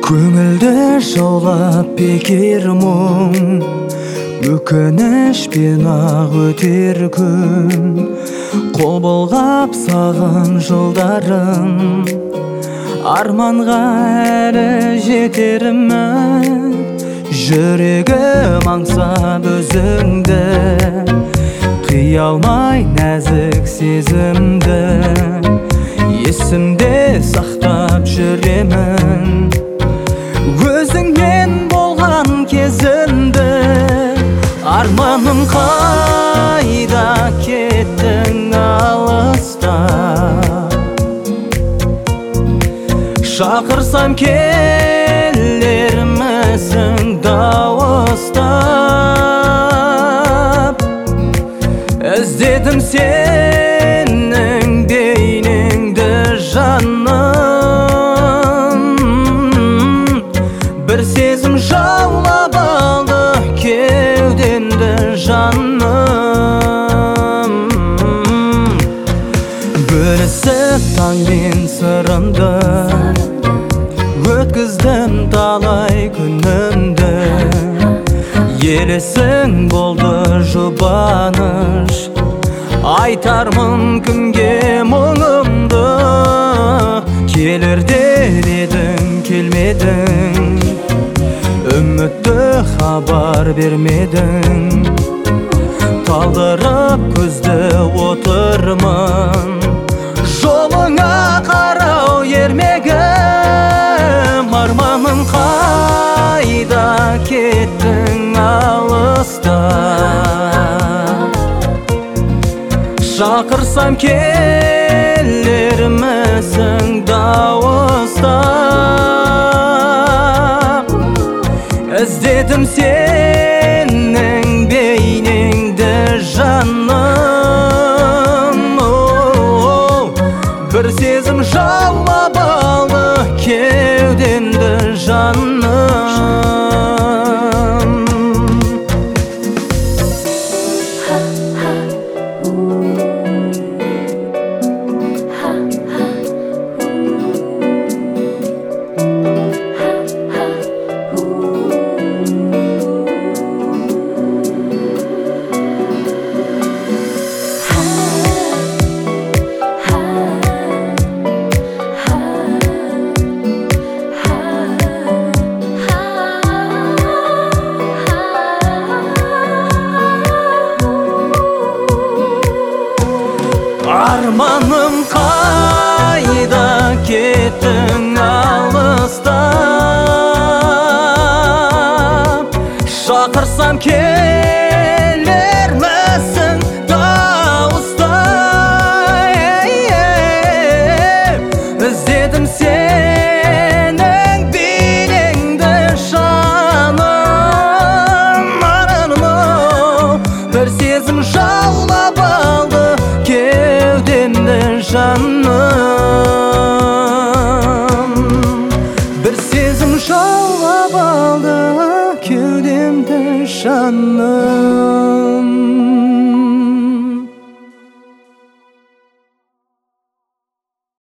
Көңілді жаулап бекер мұң, өкінішпен ақ өтер күн. Қол бұлғап саған жолдарым, арманға әлі жетермін. Жүрегім аңсап өзіңді, қия алмай нәзік сезімді. Есімде сақтап жүремін, өзіңмен болған кезімді. Арманым қайда кеттің алыста, шақырсам келер мүсің дауыстап. Іздедім сенің бейнеңді жаным, бір сезім жаулап алды кеудемді жаным. Бөлісіп таңмен сырымды, өткіздім талай күнімді. Елесің болды жұбаныш, айтармын кімге мұңымды. Келер деп едің келмедің, үмітті хабар бермедің. Талдырып көзді отырмын, жолыңа қарау ермегім. Арманым қайда кеттің алыста, шақырсам келер мүсің дауыстап. Іздедім сенің бейнеңді жаным, бір сезім жаулап алды кеудемді жаным. Арманым қайда кеттің алыста, шақырсам келер мүсің дауыстай. Іздедім сенің бейнеңді жаным, бір сезім жаулап алды кеудемді жаным. Бір сезім жаулап алды кеудемді жаным.